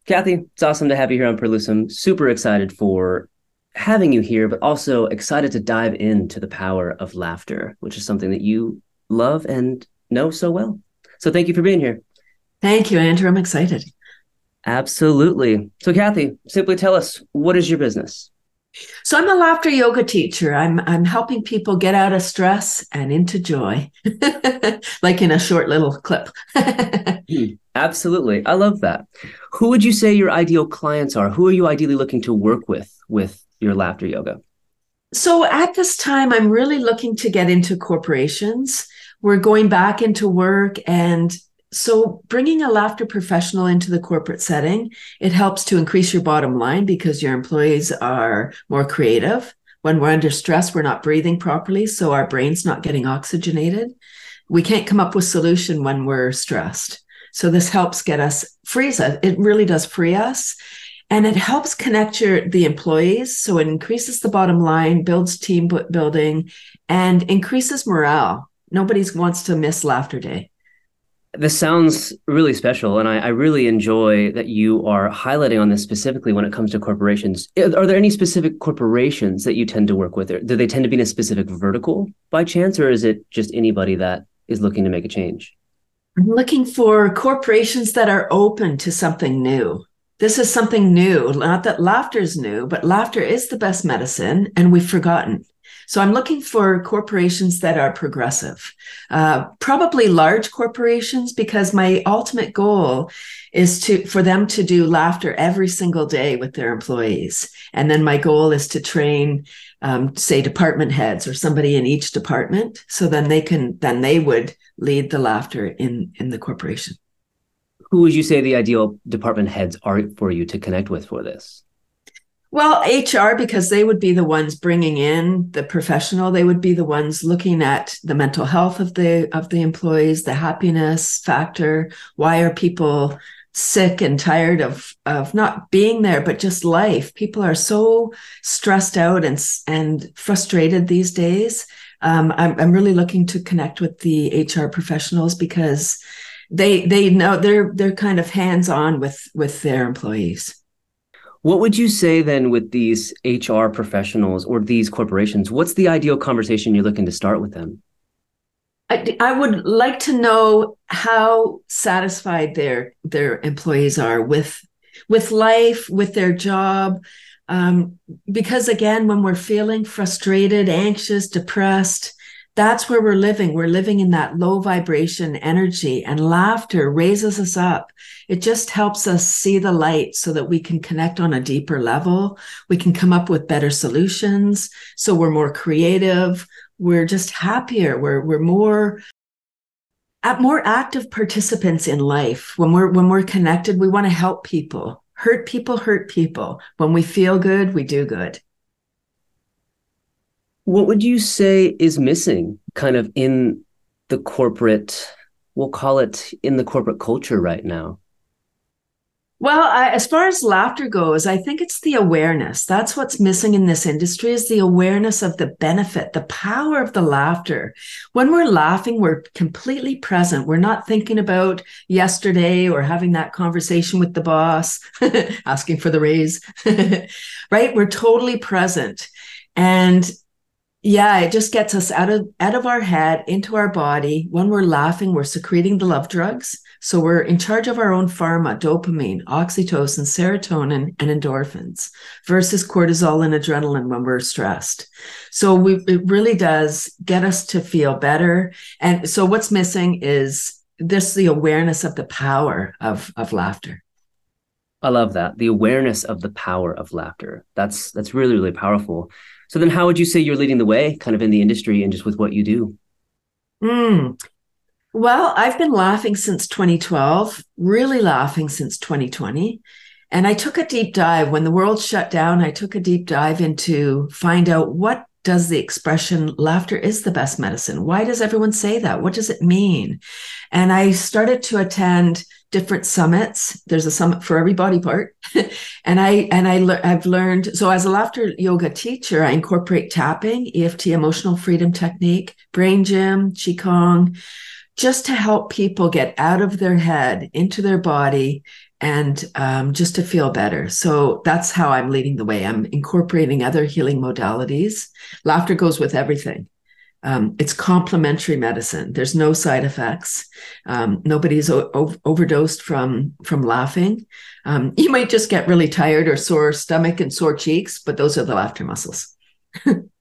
Kathy, it's awesome to have you here on Perlusum. Super excited for having you here, but also excited to dive into the power of laughter, which is something that you love and know so well. So thank you for being here. Thank you, Andrew. I'm excited. Absolutely. So Kathy, simply tell us, what is your business? So I'm a laughter yoga teacher. I'm helping people get out of stress and into joy, like in a short little clip. Absolutely. I love that. Who would you say your ideal clients are? Who are you ideally looking to work with your laughter yoga? So at this time, I'm really looking to get into corporations. We're going back into work. And so bringing a laughter professional into the corporate setting, it helps to increase your bottom line because your employees are more creative. When we're under stress, we're not breathing properly, so our brain's not getting oxygenated. We can't come up with solution when we're stressed. So this helps get us, frees us. It really does free us. And it helps connect the employees. So it increases the bottom line, builds team building, and increases morale. Nobody wants to miss Laughter Day. This sounds really special, and I really enjoy that you are highlighting on this specifically when it comes to corporations. Are there any specific corporations that you tend to work with? Do they tend to be in a specific vertical by chance, or is it just anybody that is looking to make a change? I'm looking for corporations that are open to something new. This is something new. Not that laughter is new, but laughter is the best medicine, and we've forgotten. So I'm looking for corporations that are progressive, probably large corporations, because my ultimate goal is for them to do laughter every single day with their employees. And then my goal is to train, say, department heads or somebody in each department. So then they would lead the laughter in the corporation. Who would you say the ideal department heads are for you to connect with for this? Well, HR, because they would be the ones bringing in the professional. They would be the ones looking at the mental health of the employees, the happiness factor. Why are people sick and tired of not being there, but just life? People are so stressed out and frustrated these days. I'm really looking to connect with the HR professionals because they know they're kind of hands on with their employees. What would you say then with these HR professionals or these corporations? What's the ideal conversation you're looking to start with them? I would like to know how satisfied their employees are with life, with their job. Because again, when we're feeling frustrated, anxious, depressed, that's where we're living. We're living in that low vibration energy, and laughter raises us up. It just helps us see the light so that we can connect on a deeper level. We can come up with better solutions. So we're more creative. We're just happier. We're more active participants in life. When we're connected, we want to help people. Hurt people hurt people. When we feel good, we do good. What would you say is missing kind of in the corporate, we'll call it in the corporate culture right now? Well, as far as laughter goes, I think it's the awareness. That's what's missing in this industry is the awareness of the benefit, the power of the laughter. When we're laughing, we're completely present. We're not thinking about yesterday or having that conversation with the boss, asking for the raise, right? We're totally present. And yeah, it just gets us out of our head into our body. When we're laughing, we're secreting the love drugs. So we're in charge of our own pharma, dopamine, oxytocin, serotonin, and endorphins versus cortisol and adrenaline when we're stressed. So it really does get us to feel better. And so what's missing is the awareness of the power of laughter. I love that. The awareness of the power of laughter. That's really, really powerful. So then how would you say you're leading the way kind of in the industry and just with what you do? Mm. Well, I've been laughing since 2012, really laughing since 2020. And I took a deep dive when the world shut down. I took a deep dive into find out what does the expression laughter is the best medicine? Why does everyone say that? What does it mean? And I started to attend different summits. There's a summit for every body part. I've learned, so as a laughter yoga teacher, I incorporate tapping, EFT, emotional freedom technique, brain gym, qigong, just to help people get out of their head into their body and just to feel better. So that's how I'm leading the way. I'm incorporating other healing modalities. Laughter goes with everything. It's complementary medicine. There's no side effects. Nobody's overdosed from laughing. You might just get really tired or sore stomach and sore cheeks, but those are the laughter muscles.